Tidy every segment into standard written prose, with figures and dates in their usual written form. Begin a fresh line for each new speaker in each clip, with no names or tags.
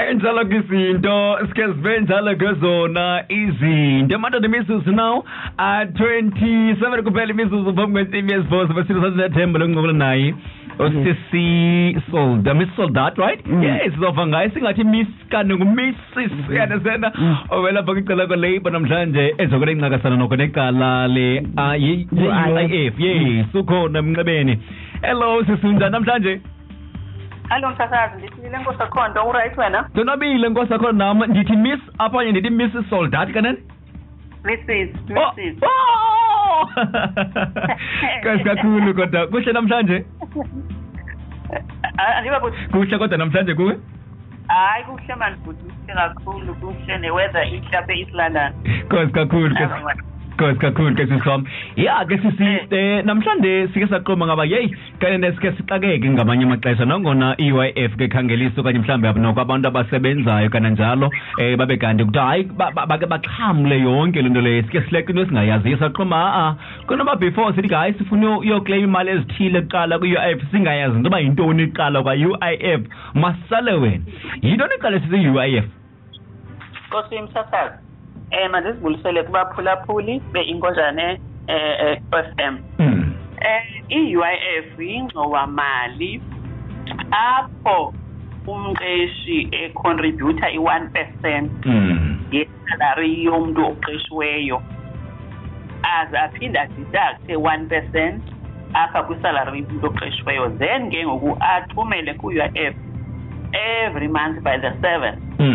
Njalo kisinto sikezivenzala ngezona izinto manje imizuzu now 27 kuphela imizuzu phambi kweTV yesivozo basilo sasethemba lokungqola naye osisi Soldat Miss Soldat right yes sizova ngayo singathi Miss kane nguMrs uyandazena ovela bakicela kwa labor namhlanje ezokule incakasana nokho necala le UIF yes ukhona emnqebeni hello sisunja namhlanje.
Hello msasazi ndithi Nkosi Akhondo uright wena?
Donabile Nkosi Akhondo nami ndithi Miss apha ndithi Miss Soldat kanani?
Mrs.
Kakhulu kodwa kuhle namhlanje?
Aliba buthi
kuhle kodwa namhlanje kuwe?
Hayi kuhle manje buthi kakhulu kuhle neweather ihlaphe East London.
Kakhulu kakhulu ke siswami ya ke sisi namhlanje sike saqoma ngaba hey kanene sike sixakeke ngamanye amaxesha nangona iUIF ke khangeliso kanye mhlambe abonoko abantu abasebenzayo kana njalo babe kanti ukuthi hayi bake baxhamle yonke lento le sike sileke into singayazi saqoma konoma before sithi guys sifuna uyoclaim imali ezithile kuqala kuUIF singayazi into ba yintoni iqala kwa UIF masale wena yintoni iqala sithi UIF
Nkosi msasazi manje sibulisele kubaphulaphuli beinkonjane FM. iUIF ingcowa mali apho umqeshi econtributor i1% yesalary yomuntu oqeshiweyo azaphinda deduct 1% apha kwisalary yomuntu oqeshiweyo then ke ngoku athumele kuUIF every month by the 7th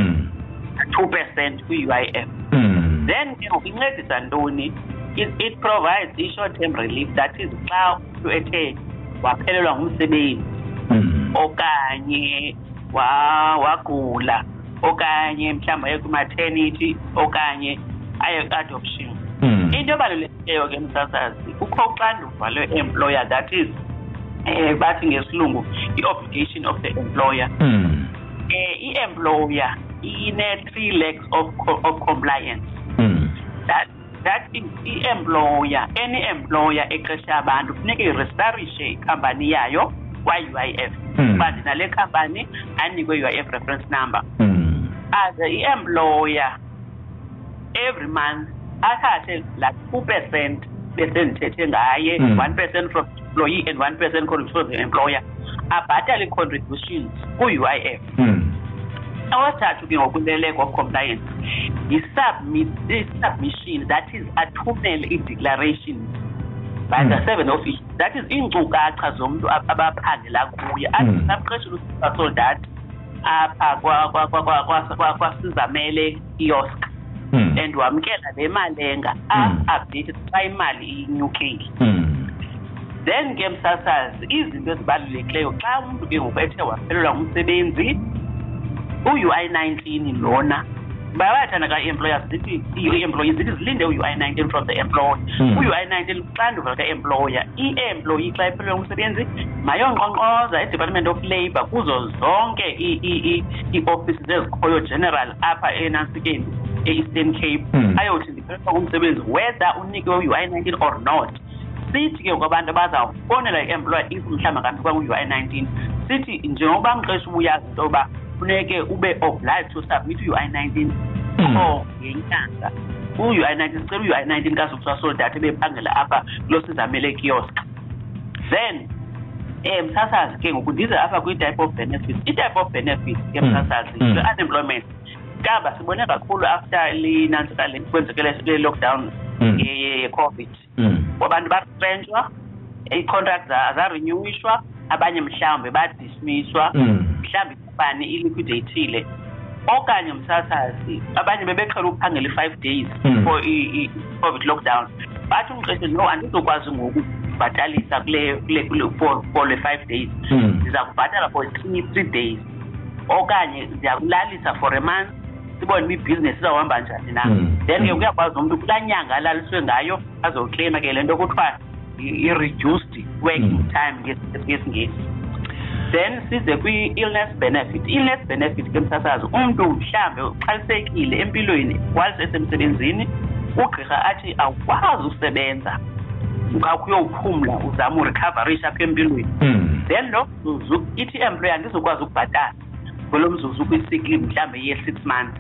2% kuUIF. Then incedisa ntoni it provides a short-term relief that is xa umuntu ethe waphelelwa ngumsebenzi okanye wagula okanye mhlawumbe aye ku-maternity okanye aye adoption. Into ebalulekileyo ke msasazi kukho uxanduva lwe-employer that is bathi ngesilungu i-obligation of the employer. I-employer ine-3 legs of compliance. That is i-employer, any employer eqesha abantu funeka iregisterishe ikhampani yayo kwa-UIF but nale khampani anikwe UIF reference number. As i-employer every month athathe like 2% bese ndithethe ngaye 1% from employee and 1% from the employer abhatale contributions ku-UIF. Awathathu ke ngokuleleko of compliance submission that is athumele i-declaration by the 7th of each that is iinkcukacha zomuntu abaphangela kuye asamqeshile uSoldat apha kwasizamele kiosk and wamkela le malenga update xa imali inyukile. Then ke msasazi izinto ezibalulekileyo xa umuntu ke ngokethe waphelelwa ngumsebenzi u-UI-19 lona bayathanda ka-employers zithi i-employees zithi zilinde u-UI-19 from the employer. U-UI-19 uxanduva ka-employer i-employee xa iphelelwe ngumsebenzi mayonqonqoza e-Department of Labour kuzo zonke ii-offices ezikhoyo general apha enansikeni e-Eastern Cape ayothi ndiphelelwa ngumsebenzi whether unikwe u-UI-19 or not. Sithi ke kwabantu abazawufonela i-employer if mhlawumbe kanti kwaku-UI-19 sithi njengoba mqeshi ubuyazi into yoba funeke ube obliged to submit u-UI-19 ngenyanga. U-UI-19 sicela u-UI-19 kaSoldat ebephangela apha kulo sizamele kiosk. Then msasazi ke ngoku ndize apha kwi-type of benefits. I-type of benefits ke msasazi unemployment kaba sibone kakhulu after linansikale kwenzekele le-lockdown ye-COVID abantu baretrenchwa i-contracts azarenewishwa abanye mhlawumbe badismisswa mhlawumbe ikhampani iliquidatile okanye msasazi abanye bebeqhela ukuphangela i-5 days for i-COVID lockdown bathi umqeshi no andizokwazi ngoku bhatalisa for le 5 days ndiza kubhatala for 3 days okanye ndiyakulalisa for a month sibone uba ibhizinesi izawuhamba njani na. Then ke kuyakwazi umuntu kulaa nyanga alaliswe ngayo azoclaima ke le nto kuthiwa i-reduced working time ngesingesi. Then size kwi-illness benefit. Illness benefit ke msasazi umuntu mhlambe uxhalisekile empilweni wayesemsebenzini ugqirha athi awukwazi usebenza ukuyowuphumla uzama urecoverisha apha empilweni. Then lo ithi employer andizokwazi ukubhatala kolomzuzu kwi-sick leave mhlambe ye-6 months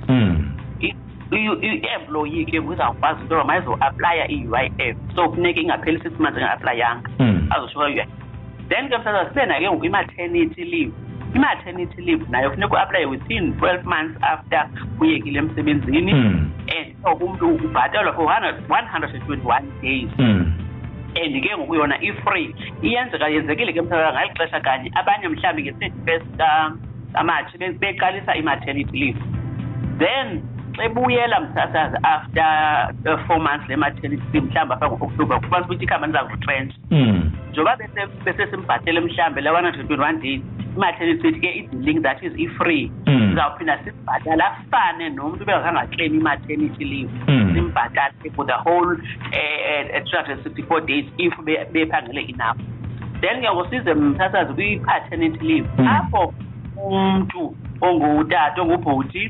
i-employee ke uzawukwazi into yoba mayizo-aplya i-UIF so kufuneka ingapheli 6 months enga-aplayanga azosho kwa-UIF. Then ke msasazi sibe nayo ke ngoku i-maternity leave. I-maternity leave nayo funeka u-aplaye within 12 months after uyekile emsebenzini and umuntu ubhatalwa for 121 days and ke ngoku yona i-free yenzekile ke msasazi ngeli xesha kanye abanye mhlawumbi nge-31st March beqalisa i-maternity leave. Then ebuyela msasazi after 4 months le-maternity leave mhlawumbi apha ngo-October kufanele ukuthi ikhampani zaku-retrench njengoba bese simbhatele mhlawumbi le 121 days i-maternity leave ke i-link that is i-free sizawuphinda simbhatala afane nomuntu bekangaclaim i-maternity leave simbhatale for the whole 364 days if bephangele enough. Then ke ngosize msasazi kwi-paternity leave apho umuntu ongutata ongubhuti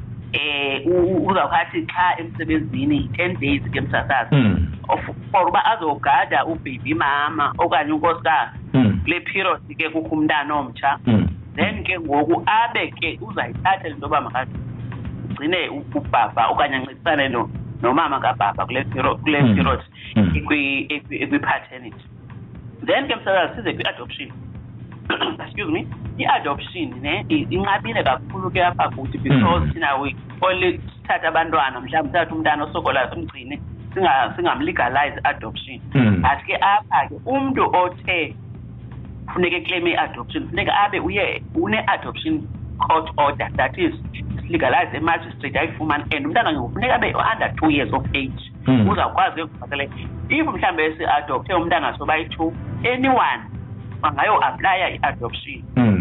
uzawukhathi xa emsebenzini 10 days ke msasazi for uba azogada ubaby mama okanye unkosikazi kule period ke kukho umntana omtsha then ke ngoku abe ke uzayithatha into yoba makagcine ubaba okanye ancedisane nomama kababa kule period kwi-paternity. Then ke msasazi size kwi-adoption excuse me, i-adoption inqabile kakhulu ke apha kuthi because thina we only sithatha abantwana mhlawumbe sithatha umntana osokolayo simgcine singamlegalize adoption but ke apha ke umuntu othe funeka claim i-adoption funeka abe une-adoption court order that is legalize e-magistrate ayifumane and umntana ngokufuneka abe under 2 years of age uzawukwazi ukubhatala if mhlawumbe esi-adopthe umntana sobayi-2 anyone bangayo-aplya i-adoption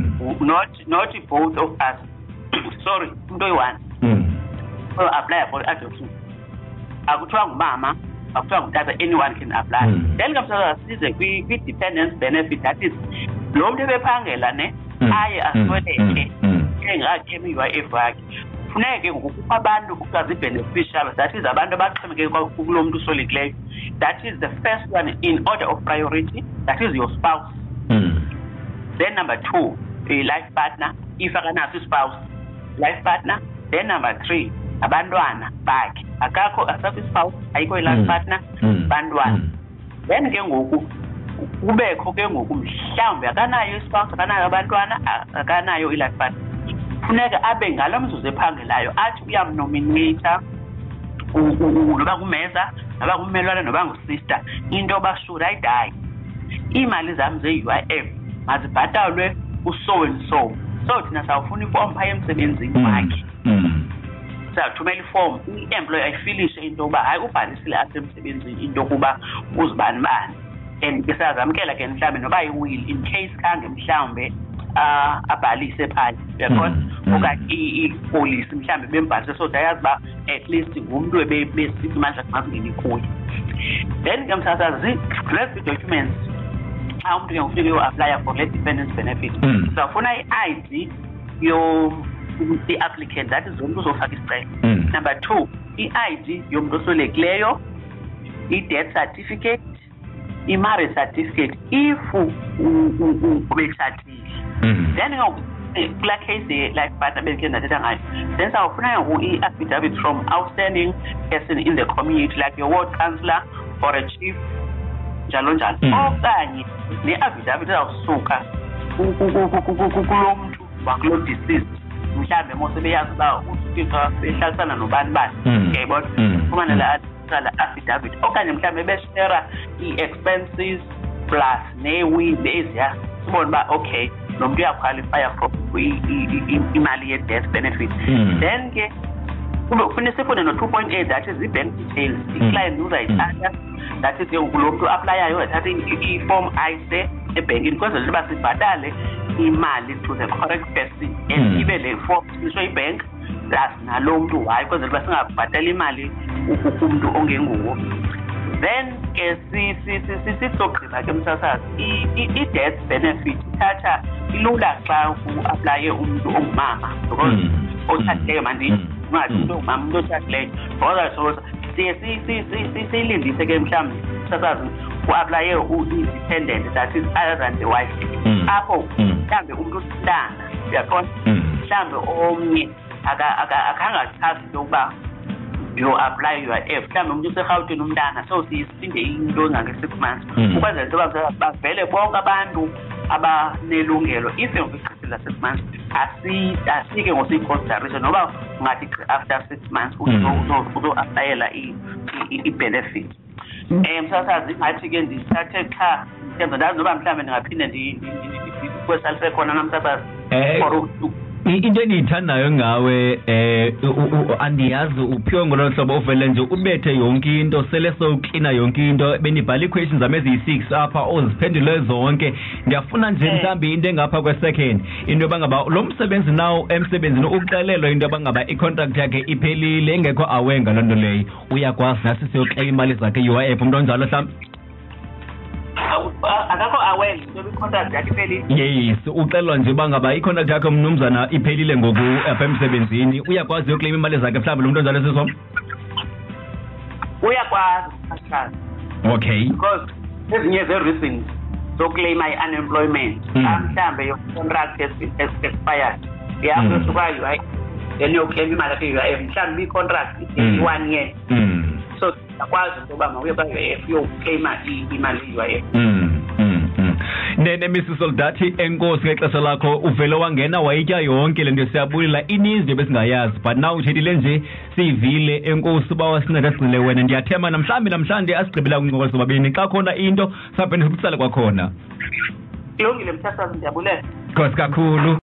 not both of us sorry umuntu oyi-one aplya for i-adoption akuthiwa ngumama akuthiwa ngutata anyone can apply then kamsasazi size kwi-dependence benefit that is lo muntu ebephangela aye asweleke engakemi i-UIF wakhe funeke ngokukho abantu ukukazi i-beneficial that is abantu abaxhomekeke kulo muntu uswelekileyo that is the first one in order of priority that is your spouse then number 2 a life partner if akanaso spouse life partner then number 3 abantwana bakhe asakho spouse ayikho i-life partner bantwana then ke ngoku kubekho ke ngoku mhlawumbi akanayo spouse akanayo abantwana akanayo i-life partner funeka abe ngalo mzuzu ephangelayo athi uyamnominata noba kumeza noba kummelwane noba ngusister into yoba should I die iimali zam ze-UIF mazibhatalwe uso and so thina sawufuna ifomu phaya emsebenzini wakhe sathumela ifomu i-employer ayifilishe into yokuba hayi ubhalisile apha emsebenzini into yokuba uzibani bani and ke sayazamkela ke mhlawumbe noba i-will in case khange mhlawumbe abhalise phaya uyaqonda okanye ipolisi mhlawumbe bembhalise so dayazi uba at least ngumntu ebesithi manje kumazingeni kuyo. Then ke msasazi let's documents xa umuntu ke ufike uapply for let dependence benefit sawufuna i-ID the-applicant that is umuntu uzofaka isicelo. Number 2 i-ID yomuntu oswelekileyo, i-death certificate, i-marriage certificate if ubetshadile. Then kula case like partner benke ndathetha ngayo then sawufuna i-affidavit from outstanding person in the community like your ward councillor or a chief njalo njalo okanye ne-affidavit ezawusuka kulo mntu wakulo deceased mhlawumbe mosebeyazi uba uthixo behlalisana nobani bani ngiyayibona ufumane la affidavit okanye mhlawumbe beshera i-expenses plus ne-will eziya sibone uba okay lo muntu uyaqualifya for imali ye-death benefit. Then ke kufuneka sifune no-2.8 that is i-bank details i-client uzayithatha that is lo muntu aplayayo uzayithatha i-form ayise ebhenkini kwenzela uba sibhatale imali to the correct person and ibe le form isho i-bank plus nalo muntu hayi kwenzela uba singabhatali imali umuntu ongenguwo. Then ke sisogqiba ke msasazi i-death benefit ithatha ilula xa u-aplaye umuntu ongumama because othathileyo mandithi ungathi umuntu ongumama umuntu othathileyo ngozasoza siye siyilindise ke mhlawumbi msasazi u-aplaye i-dependent that is other than the wife apho mhlawumbe umuntu usitana uyaqonda mhlambe omnye akangachazi ukuba you apply UIF mhlambe umuntu useGauteng umntana so sisinde into ngange-6 months ukwenzela into yoba bavele bonke abantu abanelungelo if ngokugqithela 6 months asike ngosiyi-consideration noba ungathi after 6 months uzo-aplayela i-benefit msasazi ingathi-ke ndisathe cha mhlawumbe ndazi noba mhlawumbe ndingaphinde ndikwesalife khona namsasazi for
into eniyithandayo ngawe andiyazi uphiwe ngolo hlobo uvele nje ubethe yonke into sele sowuklina yonke into benibhala ii-questions zami eziyi-6 apha oziphendule zonke ndiyafuna nje mhlawumbi into engapha kwe-second into yoba ngaba lo msebenzi nawo emsebenzini uxelelwa into yoba ngaba i-contract yakhe iphelile engekho awe ngaloo nto leyo uyakwazi nasi siyokleyima imali zakhe i-UIF umntu onjalo mhlawumbi
akakho aware njengoba i-contract yakhe iphelile
yes uxelwa nje uba ngaba i-contract yakhe mnumzana iphelile ngoku apha emsebenzini uyakwazi uyokleyima imali zakhe mhlawumbi lo mntu onjalo sisom
uyakwazi
okay
because ezinye ze-reasons zokukleyima i-unemployment mhlawumbe yo-contract expired yakusuka UIF then yokleyima imali yakhe UIF mhlawumbe i-contract i-1 year so akwazi ukuba mawuye kwa-UIF yokukleyima imali ye-UIF
nene Mrs Soldati enkosi ngexesha lakho uvele wangena wayitya yonke le nto siyabulela ininzi nje besingayazi but now uthethile nje siyivile enkosi uba wasinceda sigcile wena ndiyathemba namhlanje asigqibela kwincokola sobabini xa khona into saphinde sikutsale kwakhona
kulungile mthathazi ndiyabulela
nkosi kakhulu